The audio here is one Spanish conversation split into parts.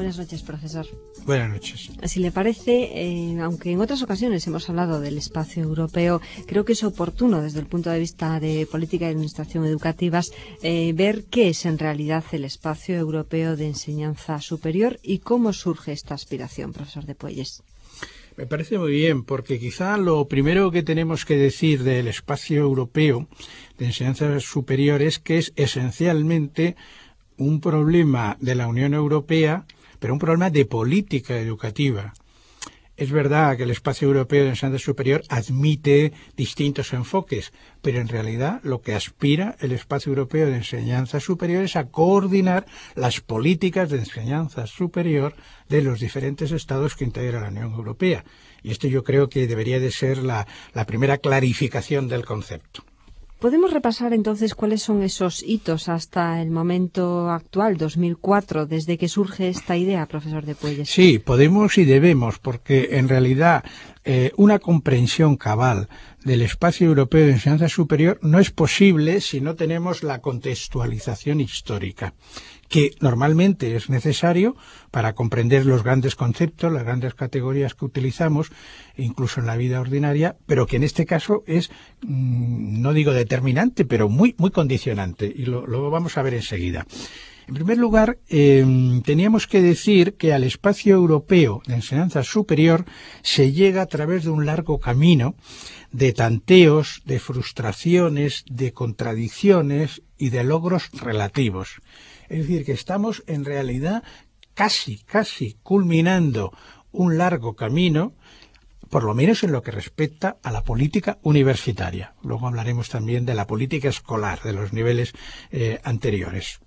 Buenas noches, profesor. Buenas noches. Si le parece, aunque en otras ocasiones hemos hablado del espacio europeo, creo que es oportuno desde el punto de vista de política y administración educativas ver qué es en realidad el espacio europeo de enseñanza superior y cómo surge esta aspiración, profesor de Puelles. Me parece muy bien, porque quizá lo primero que tenemos que decir del espacio europeo de enseñanza superior es que es esencialmente un problema de la Unión Europea, pero un problema de política educativa. Es verdad que el espacio europeo de enseñanza superior admite distintos enfoques, pero en realidad lo que aspira el espacio europeo de enseñanza superior es a coordinar las políticas de enseñanza superior de los diferentes estados que integra la Unión Europea. Y esto yo creo que debería de ser la primera clarificación del concepto. ¿Podemos repasar entonces cuáles son esos hitos hasta el momento actual, 2004, desde que surge esta idea, profesor de Puelles? Sí, podemos y debemos, porque en realidad una comprensión cabal del espacio europeo de enseñanza superior no es posible si no tenemos la contextualización histórica, que normalmente es necesario para comprender los grandes conceptos, las grandes categorías que utilizamos, incluso en la vida ordinaria, pero que en este caso es, no digo determinante, pero muy, muy condicionante, y lo vamos a ver enseguida. En primer lugar, teníamos que decir que al espacio europeo de enseñanza superior se llega a través de un largo camino de tanteos, de frustraciones, de contradicciones y de logros relativos. Es decir, que estamos en realidad casi culminando un largo camino, por lo menos en lo que respecta a la política universitaria. Luego hablaremos también de la política escolar, de los niveles anteriores.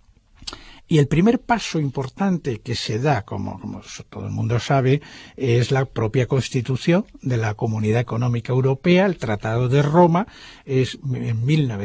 Y el primer paso importante que se da, como todo el mundo sabe, es la propia constitución de la Comunidad Económica Europea, el Tratado de Roma, es en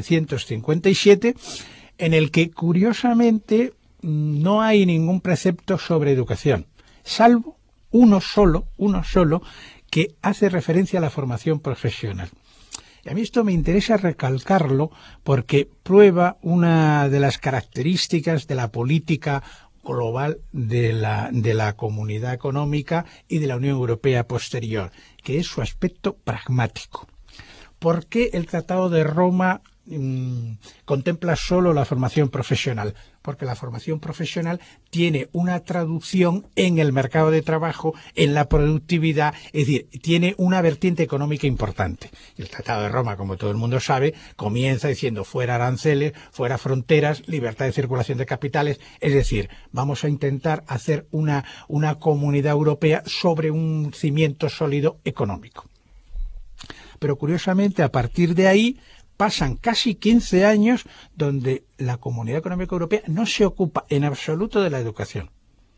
1957, en el que, curiosamente, no hay ningún precepto sobre educación, salvo uno solo, que hace referencia a la formación profesional. Y a mí esto me interesa recalcarlo porque prueba una de las características de la política global de la Comunidad Económica y de la Unión Europea posterior, que es su aspecto pragmático. ¿Por qué el Tratado de Roma contempla solo la formación profesional? Porque la formación profesional tiene una traducción en el mercado de trabajo, en la productividad, es decir, tiene una vertiente económica importante. Y el Tratado de Roma, como todo el mundo sabe, comienza diciendo fuera aranceles, fuera fronteras, libertad de circulación de capitales, es decir, vamos a intentar hacer una comunidad europea sobre un cimiento sólido económico. Pero curiosamente, a partir de ahí, pasan casi 15 años donde la Comunidad Económica Europea no se ocupa en absoluto de la educación.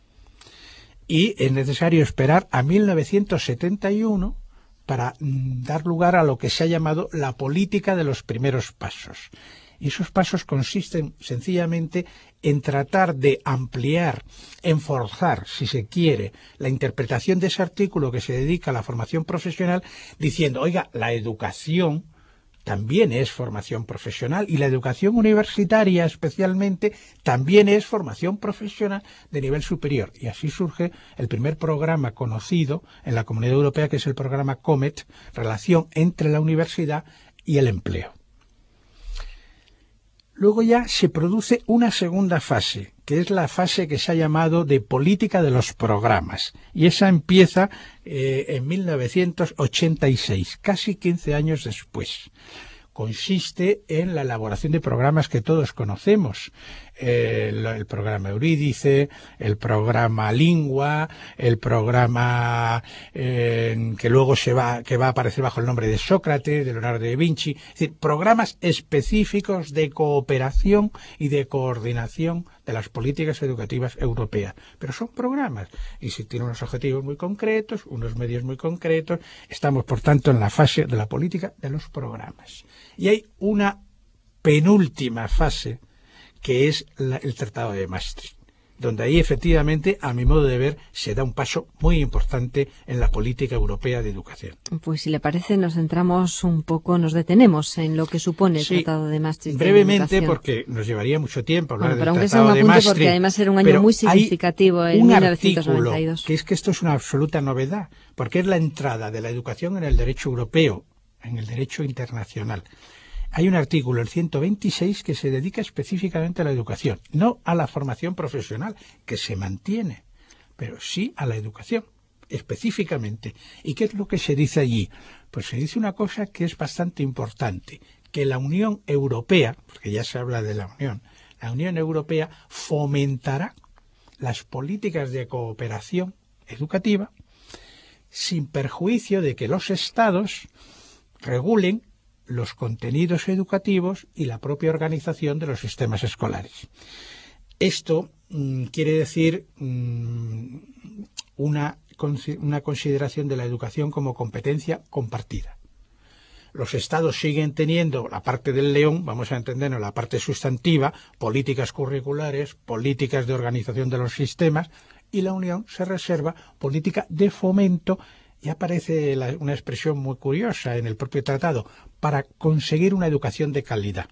Y es necesario esperar a 1971 para dar lugar a lo que se ha llamado la política de los primeros pasos. Y esos pasos consisten sencillamente en tratar de ampliar, enforzar, si se quiere, la interpretación de ese artículo que se dedica a la formación profesional, diciendo, oiga, la educación también es formación profesional y la educación universitaria especialmente también es formación profesional de nivel superior. Y así surge el primer programa conocido en la Comunidad Europea, que es el programa COMET, Relación entre la Universidad y el Empleo. Luego ya se produce una segunda fase, que es la fase que se ha llamado de política de los programas. Y esa empieza en 1986, casi 15 años después. Consiste en la elaboración de programas que todos conocemos. El programa Eurídice, el programa Lingua, el programa que luego que va a aparecer bajo el nombre de Sócrates, de Leonardo da Vinci, es decir, programas específicos de cooperación y de coordinación de las políticas educativas europeas. Pero son programas y si tienen unos objetivos muy concretos, unos medios muy concretos, estamos por tanto en la fase de la política de los programas. Y hay una penúltima fase que es el Tratado de Maastricht. donde ahí efectivamente, a mi modo de ver, se da un paso muy importante en la política europea de educación. Pues si le parece, nos centramos un poco, nos detenemos en lo que supone el Tratado de Maastricht. Brevemente, porque nos llevaría mucho tiempo hablar del Tratado de Maastricht. Porque además era un año muy significativo en 1992. Que es que esto es una absoluta novedad, porque es la entrada de la educación en el derecho europeo, en el derecho internacional. Hay un artículo, el 126, que se dedica específicamente a la educación, no a la formación profesional, que se mantiene, pero sí a la educación, específicamente. ¿Y qué es lo que se dice allí? Pues se dice una cosa que es bastante importante, que la Unión Europea, porque ya se habla de la Unión Europea fomentará las políticas de cooperación educativa sin perjuicio de que los Estados regulen los contenidos educativos y la propia organización de los sistemas escolares. Esto quiere decir una consideración de la educación como competencia compartida. Los Estados siguen teniendo la parte del león, vamos a entendernos la parte sustantiva, políticas curriculares, políticas de organización de los sistemas, y la Unión se reserva política de fomento. Y aparece una expresión muy curiosa en el propio tratado, para conseguir una educación de calidad.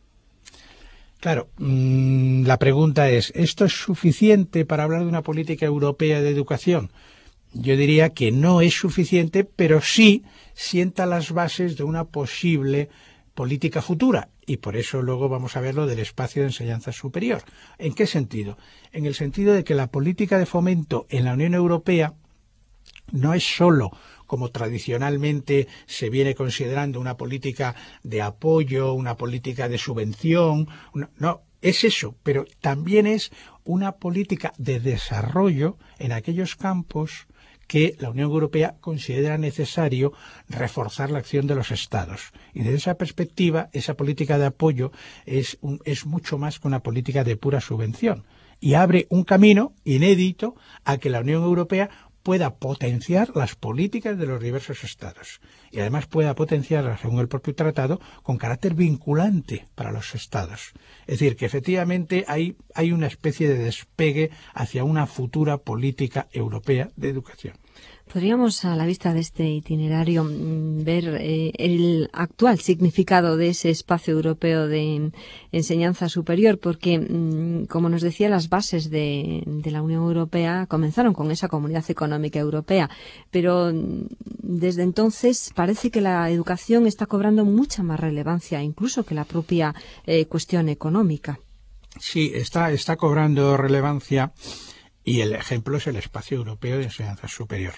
Claro, la pregunta es, ¿esto es suficiente para hablar de una política europea de educación? Yo diría que no es suficiente, pero sí sienta las bases de una posible política futura. Y por eso luego vamos a ver lo del espacio de enseñanza superior. ¿En qué sentido? En el sentido de que la política de fomento en la Unión Europea no es sólo, como tradicionalmente se viene considerando, una política de apoyo, una política de subvención. No, es eso, pero también es una política de desarrollo en aquellos campos que la Unión Europea considera necesario reforzar la acción de los Estados. Y desde esa perspectiva, esa política de apoyo es mucho más que una política de pura subvención. Y abre un camino inédito a que la Unión Europea pueda potenciar las políticas de los diversos estados y además pueda potenciarlas, según el propio tratado, con carácter vinculante para los estados. Es decir, que efectivamente hay una especie de despegue hacia una futura política europea de educación. Podríamos, a la vista de este itinerario, ver el actual significado de ese espacio europeo de enseñanza superior, porque, como nos decía, las bases de la Unión Europea comenzaron con esa Comunidad Económica Europea, pero desde entonces parece que la educación está cobrando mucha más relevancia, incluso que la propia cuestión económica. Sí, está cobrando relevancia, y el ejemplo es el espacio europeo de enseñanza superior.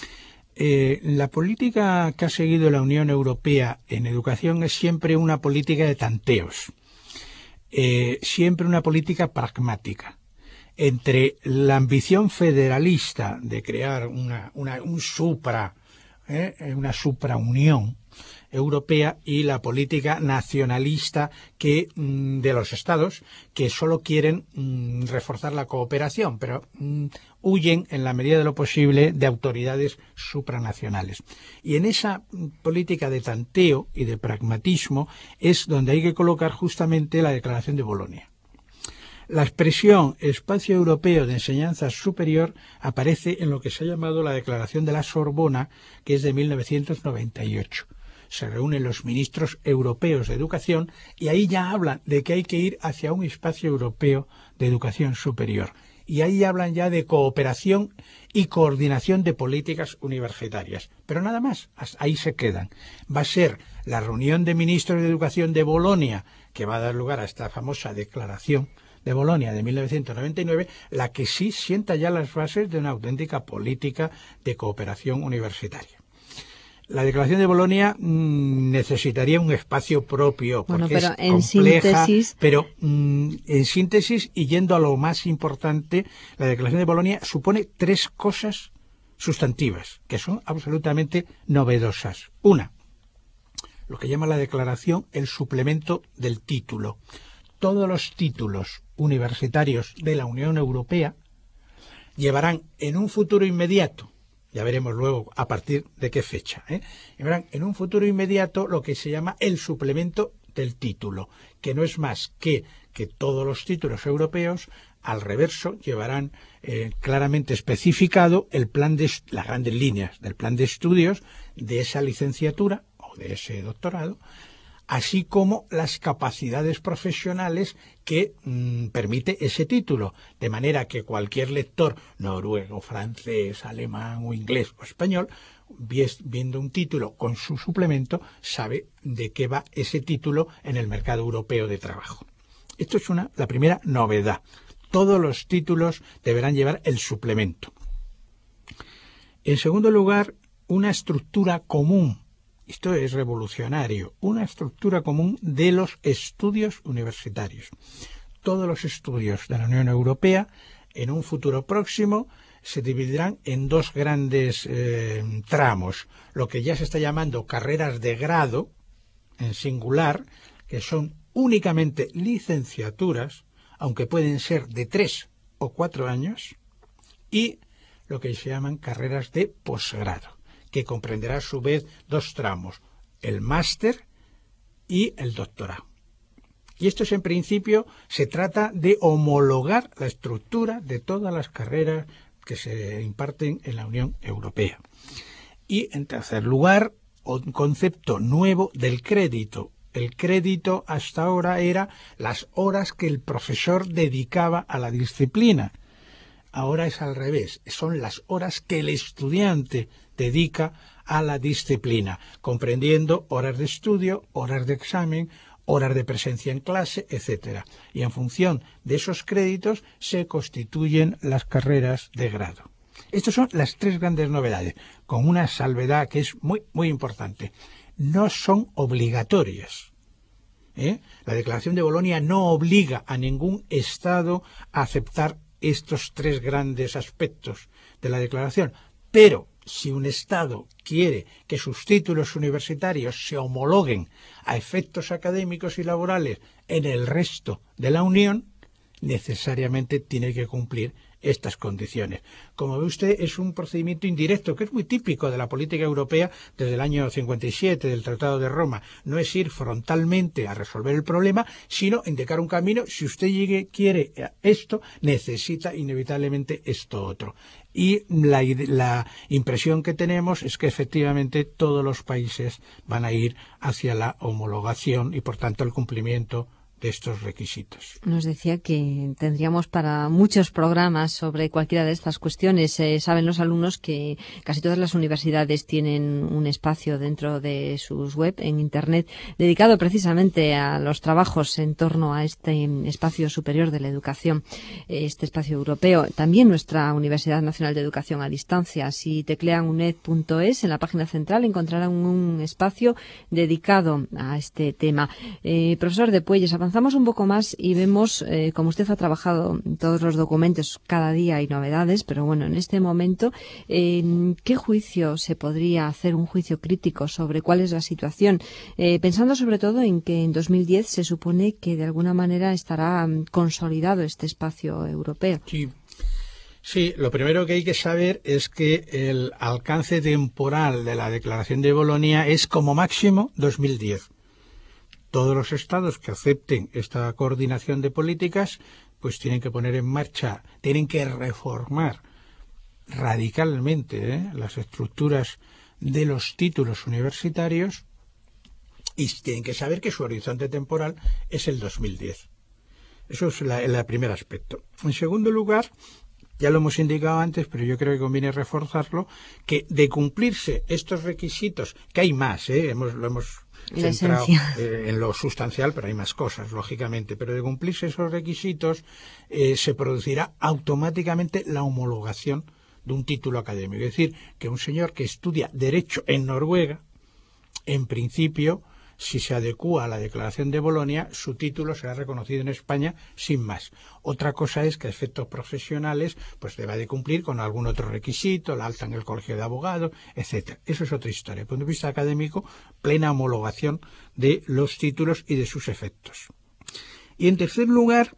La política que ha seguido la Unión Europea en educación es siempre una política de tanteos, siempre una política pragmática, entre la ambición federalista de crear una supraunión europea y la política nacionalista de los estados que solo quieren reforzar la cooperación, pero huyen en la medida de lo posible de autoridades supranacionales. Y en esa política de tanteo y de pragmatismo es donde hay que colocar justamente la Declaración de Bolonia. La expresión Espacio Europeo de Enseñanza Superior aparece en lo que se ha llamado la Declaración de la Sorbona, que es de 1998. Se reúnen los ministros europeos de educación y ahí ya hablan de que hay que ir hacia un espacio europeo de educación superior. Y ahí hablan ya de cooperación y coordinación de políticas universitarias. Pero nada más, ahí se quedan. Va a ser la reunión de ministros de educación de Bolonia, que va a dar lugar a esta famosa Declaración de Bolonia de 1999, la que sí sienta ya las bases de una auténtica política de cooperación universitaria. La Declaración de Bolonia necesitaría un espacio propio, porque es compleja, pero en síntesis y yendo a lo más importante, la Declaración de Bolonia supone 3 cosas sustantivas que son absolutamente novedosas. Una, lo que llama la Declaración el suplemento del título. Todos los títulos universitarios de la Unión Europea llevarán en un futuro inmediato, ya veremos luego a partir de qué fecha, llevarán en un futuro inmediato lo que se llama el suplemento del título, que no es más que todos los títulos europeos al reverso llevarán claramente especificado el plan las grandes líneas del plan de estudios de esa licenciatura o de ese doctorado, así como las capacidades profesionales que permite ese título, de manera que cualquier lector noruego, francés, alemán o inglés o español, viendo un título con su suplemento, sabe de qué va ese título en el mercado europeo de trabajo. Esto es la primera novedad. Todos los títulos deberán llevar el suplemento. En segundo lugar, una estructura común. Esto es revolucionario. Una estructura común de los estudios universitarios. Todos los estudios de la Unión Europea, en un futuro próximo, se dividirán en dos grandes tramos. Lo que ya se está llamando carreras de grado, en singular, que son únicamente licenciaturas, aunque pueden ser de 3 o 4 años, y lo que se llaman carreras de posgrado, que comprenderá a su vez dos tramos, el máster y el doctorado. Y esto es, en principio, se trata de homologar la estructura de todas las carreras que se imparten en la Unión Europea. Y, en tercer lugar, un concepto nuevo del crédito. El crédito hasta ahora era las horas que el profesor dedicaba a la disciplina. Ahora es al revés, son las horas que el estudiante dedica a la disciplina, comprendiendo horas de estudio, horas de examen, horas de presencia en clase, etc. Y en función de esos créditos se constituyen las carreras de grado. Estas son las tres grandes novedades, con una salvedad que es muy, muy importante. No son obligatorias. La Declaración de Bolonia no obliga a ningún Estado a aceptar estos tres grandes aspectos de la Declaración, pero si un Estado quiere que sus títulos universitarios se homologuen a efectos académicos y laborales en el resto de la Unión, necesariamente tiene que cumplir estas condiciones. Como ve usted, es un procedimiento indirecto que es muy típico de la política europea desde el año 57 del Tratado de Roma. No es ir frontalmente a resolver el problema, sino indicar un camino. Si usted quiere esto, necesita inevitablemente esto otro. Y la impresión que tenemos es que efectivamente todos los países van a ir hacia la homologación y por tanto el cumplimiento de estos requisitos. Nos decía que tendríamos para muchos programas sobre cualquiera de estas cuestiones. Saben los alumnos que casi todas las universidades tienen un espacio dentro de sus web en Internet dedicado precisamente a los trabajos en torno a este espacio superior de la educación, este espacio europeo. También nuestra Universidad Nacional de Educación a Distancia. Si teclean uned.es, en la página central encontrarán un espacio dedicado a este tema. Profesor de Puelles, avanzamos un poco más y vemos, como usted ha trabajado todos los documentos, cada día hay novedades, pero bueno, en este momento, ¿qué juicio se podría hacer, un juicio crítico sobre cuál es la situación? Pensando sobre todo en que en 2010 se supone que de alguna manera estará consolidado este espacio europeo. Sí, lo primero que hay que saber es que el alcance temporal de la Declaración de Bolonia es como máximo 2010. Todos los estados que acepten esta coordinación de políticas pues tienen que poner en marcha, tienen que reformar radicalmente las estructuras de los títulos universitarios y tienen que saber que su horizonte temporal es el 2010. Eso es el primer aspecto. En segundo lugar, ya lo hemos indicado antes, pero yo creo que conviene reforzarlo, que de cumplirse estos requisitos, que hay más, lo hemos centrado en lo sustancial, pero hay más cosas, lógicamente, pero de cumplirse esos requisitos se producirá automáticamente la homologación de un título académico. Es decir, que un señor que estudia Derecho en Noruega, en principio, si se adecúa a la Declaración de Bolonia, su título será reconocido en España sin más. Otra cosa es que a efectos profesionales pues deba de cumplir con algún otro requisito, la alta en el Colegio de Abogados, etcétera. Eso es otra historia. Desde el punto de vista académico, plena homologación de los títulos y de sus efectos. Y en tercer lugar,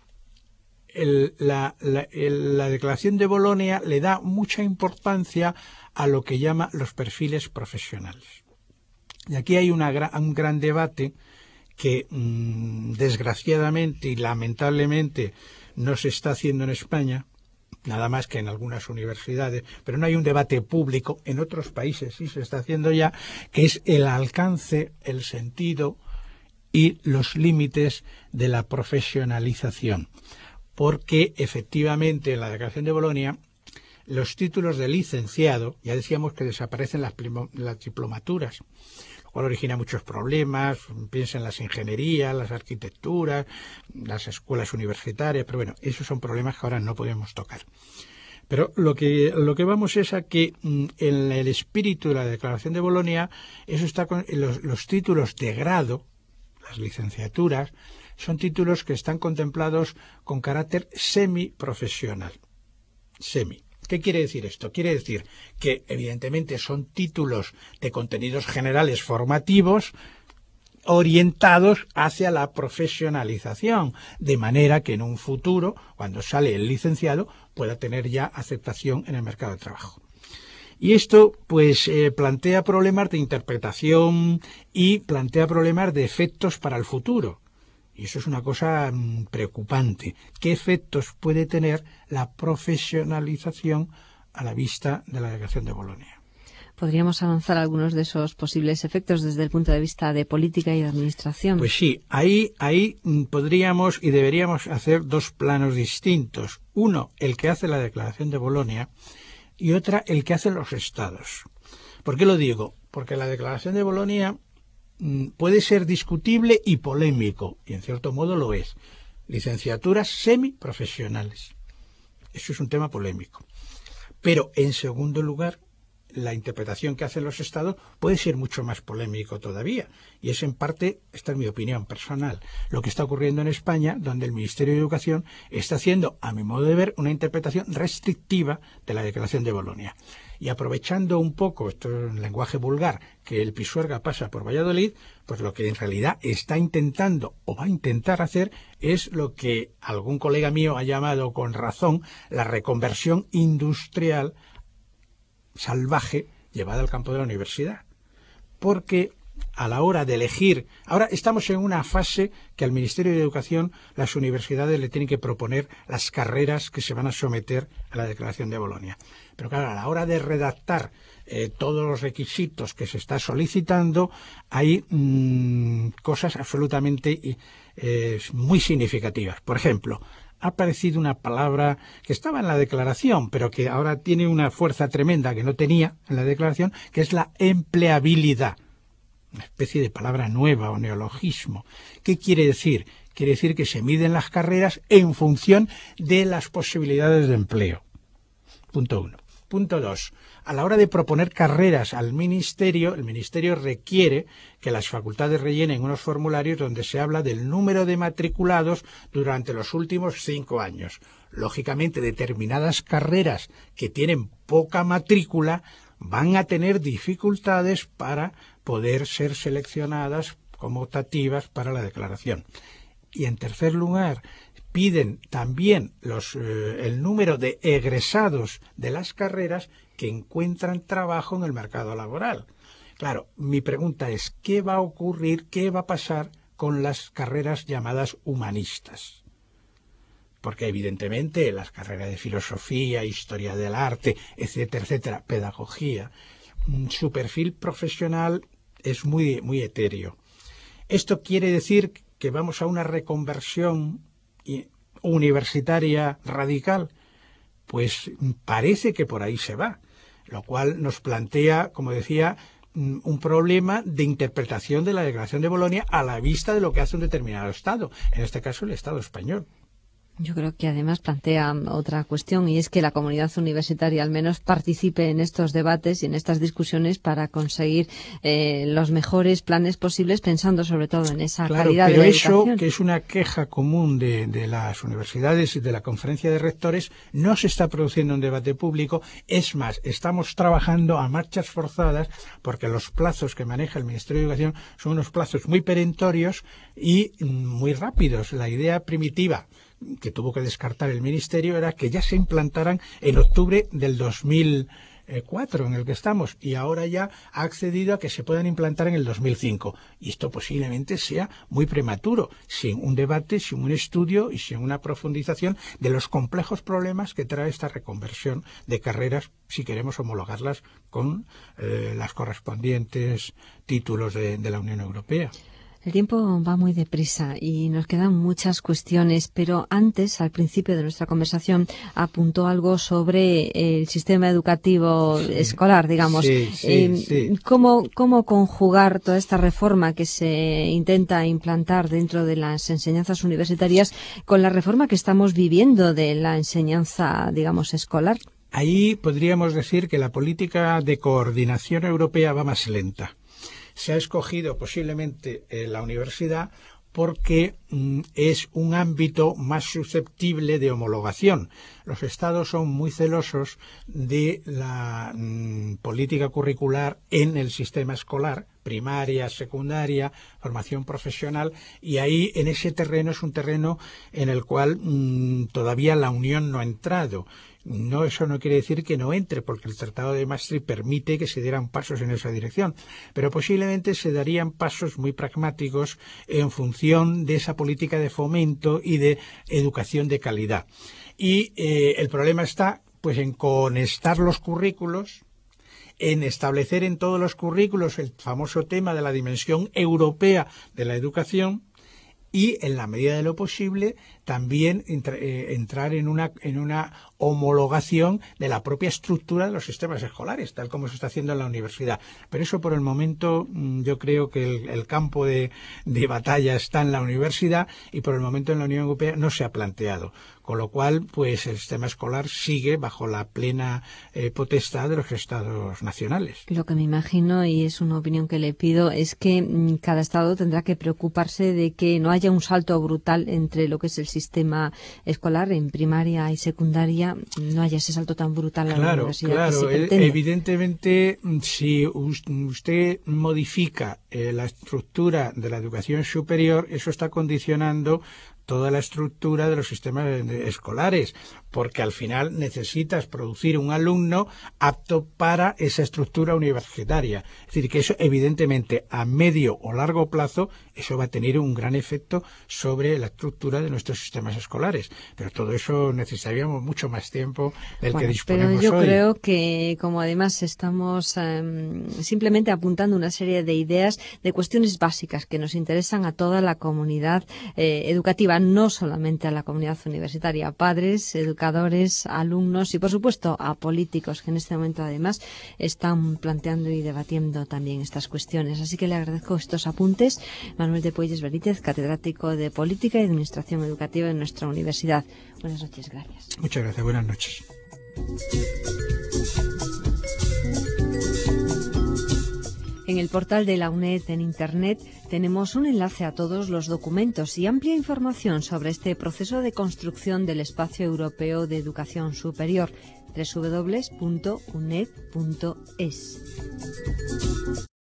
la Declaración de Bolonia le da mucha importancia a lo que llama los perfiles profesionales. Y aquí hay un gran debate que desgraciadamente y lamentablemente no se está haciendo en España, nada más que en algunas universidades, pero no hay un debate público. En otros países sí se está haciendo ya, que es el alcance, el sentido y los límites de la profesionalización. Porque efectivamente en la Declaración de Bolonia los títulos de licenciado, ya decíamos que desaparecen las diplomaturas, lo cual origina muchos problemas. Piensa en las ingenierías, las arquitecturas, las escuelas universitarias, pero bueno, esos son problemas que ahora no podemos tocar. Pero lo que vamos es a que en el espíritu de la Declaración de Bolonia, eso está con los títulos de grado, las licenciaturas, son títulos que están contemplados con carácter semiprofesional. Semi. ¿Qué quiere decir esto? Quiere decir que evidentemente son títulos de contenidos generales formativos orientados hacia la profesionalización, de manera que en un futuro, cuando sale el licenciado, pueda tener ya aceptación en el mercado de trabajo. Y esto pues plantea problemas de interpretación y plantea problemas de efectos para el futuro. Y eso es una cosa preocupante. ¿Qué efectos puede tener la profesionalización a la vista de la Declaración de Bolonia? ¿Podríamos avanzar algunos de esos posibles efectos desde el punto de vista de política y de administración? Pues sí, ahí podríamos y deberíamos hacer dos planos distintos. Uno, el que hace la Declaración de Bolonia, y otra, el que hacen los Estados. ¿Por qué lo digo? Porque la Declaración de Bolonia puede ser discutible y polémico, y en cierto modo lo es. Licenciaturas semiprofesionales. Eso es un tema polémico. Pero, en segundo lugar, la interpretación que hacen los Estados puede ser mucho más polémico todavía. Y es en parte, esta es mi opinión personal, lo que está ocurriendo en España, donde el Ministerio de Educación está haciendo, a mi modo de ver, una interpretación restrictiva de la Declaración de Bolonia. Y aprovechando un poco, esto es un lenguaje vulgar, que el Pisuerga pasa por Valladolid, pues lo que en realidad está intentando o va a intentar hacer es lo que algún colega mío ha llamado con razón la reconversión industrial salvaje llevada al campo de la universidad. Porque a la hora de elegir, ahora estamos en una fase que al Ministerio de Educación las universidades le tienen que proponer las carreras que se van a someter a la Declaración de Bolonia. Pero claro, a la hora de redactar todos los requisitos que se está solicitando, hay cosas absolutamente muy significativas. Por ejemplo, ha aparecido una palabra que estaba en la declaración, pero que ahora tiene una fuerza tremenda que no tenía en la declaración, que es la empleabilidad. Una especie de palabra nueva o neologismo. ¿Qué quiere decir? Quiere decir que se miden las carreras en función de las posibilidades de empleo. Punto 1. Punto 2. A la hora de proponer carreras al Ministerio, el Ministerio requiere que las facultades rellenen unos formularios donde se habla del número de matriculados durante los últimos 5 años. Lógicamente, determinadas carreras que tienen poca matrícula van a tener dificultades para poder ser seleccionadas como optativas para la declaración. Y en tercer lugar, piden también el número de egresados de las carreras que encuentran trabajo en el mercado laboral. Claro, mi pregunta es, ¿qué va a ocurrir, qué va a pasar con las carreras llamadas humanistas? Porque evidentemente las carreras de filosofía, historia del arte, etcétera, etcétera, pedagogía, su perfil profesional es muy, muy etéreo. Esto quiere decir que vamos a una reconversión universitaria radical. Pues parece que por ahí se va, lo cual nos plantea, como decía, un problema de interpretación de la Declaración de Bolonia a la vista de lo que hace un determinado Estado, en este caso el Estado español. Yo creo que además plantea otra cuestión, y es que la comunidad universitaria al menos participe en estos debates y en estas discusiones para conseguir los mejores planes posibles, pensando sobre todo en esa calidad de la educación. Pero eso, que es una queja común de las universidades y de la Conferencia de Rectores, no se está produciendo un debate público. Es más, estamos trabajando a marchas forzadas porque los plazos que maneja el Ministerio de Educación son unos plazos muy perentorios y muy rápidos. La idea primitiva que tuvo que descartar el Ministerio era que ya se implantaran en octubre del 2000 2004 en el que estamos, y ahora ya ha accedido a que se puedan implantar en el 2005. Y esto posiblemente sea muy prematuro, sin un debate, sin un estudio y sin una profundización de los complejos problemas que trae esta reconversión de carreras, si queremos homologarlas con las correspondientes títulos de la Unión Europea. El tiempo va muy deprisa y nos quedan muchas cuestiones, pero antes, al principio de nuestra conversación, apuntó algo sobre el sistema educativo escolar, digamos. Sí. ¿Cómo conjugar toda esta reforma que se intenta implantar dentro de las enseñanzas universitarias con la reforma que estamos viviendo de la enseñanza, digamos, escolar? Ahí podríamos decir que la política de coordinación europea va más lenta. Se ha escogido posiblemente la universidad porque es un ámbito más susceptible de homologación. Los Estados son muy celosos de la política curricular en el sistema escolar, primaria, secundaria, formación profesional, y ahí en ese terreno es un terreno en el cual todavía la Unión no ha entrado. No, eso no quiere decir que no entre, porque el Tratado de Maastricht permite que se dieran pasos en esa dirección, pero posiblemente se darían pasos muy pragmáticos en función de esa política de fomento y de educación de calidad. Y el problema está pues en conectar los currículos, en establecer en todos los currículos el famoso tema de la dimensión europea de la educación, y en la medida de lo posible también entrar en una homologación de la propia estructura de los sistemas escolares, tal como se está haciendo en la universidad. Pero eso por el momento yo creo que el campo de batalla está en la universidad, y por el momento en la Unión Europea no se ha planteado. Con lo cual, pues el sistema escolar sigue bajo la plena potestad de los Estados nacionales. Lo que me imagino, y es una opinión que le pido, es que cada Estado tendrá que preocuparse de que no haya un salto brutal entre lo que es el sistema escolar en primaria y secundaria, no haya ese salto tan brutal a la universidad. Claro, que se pretende. Evidentemente, si usted modifica la estructura de la educación superior, eso está condicionando toda la estructura de los sistemas escolares, porque al final necesitas producir un alumno apto para esa estructura universitaria. Es decir, que eso evidentemente a medio o largo plazo eso va a tener un gran efecto sobre la estructura de nuestros sistemas escolares. Pero todo eso necesitaríamos mucho más tiempo del que disponemos hoy. Pero yo creo que, como además estamos simplemente apuntando una serie de ideas, de cuestiones básicas que nos interesan a toda la comunidad educativa, no solamente a la comunidad universitaria, padres, educadores, alumnos y, por supuesto, a políticos que en este momento, además, están planteando y debatiendo también estas cuestiones. Así que le agradezco estos apuntes. Manuel de Puelles Benítez, catedrático de Política y Administración Educativa en nuestra universidad. Buenas noches, gracias. Muchas gracias, buenas noches. En el portal de la UNED en Internet tenemos un enlace a todos los documentos y amplia información sobre este proceso de construcción del Espacio Europeo de Educación Superior, www.uned.es.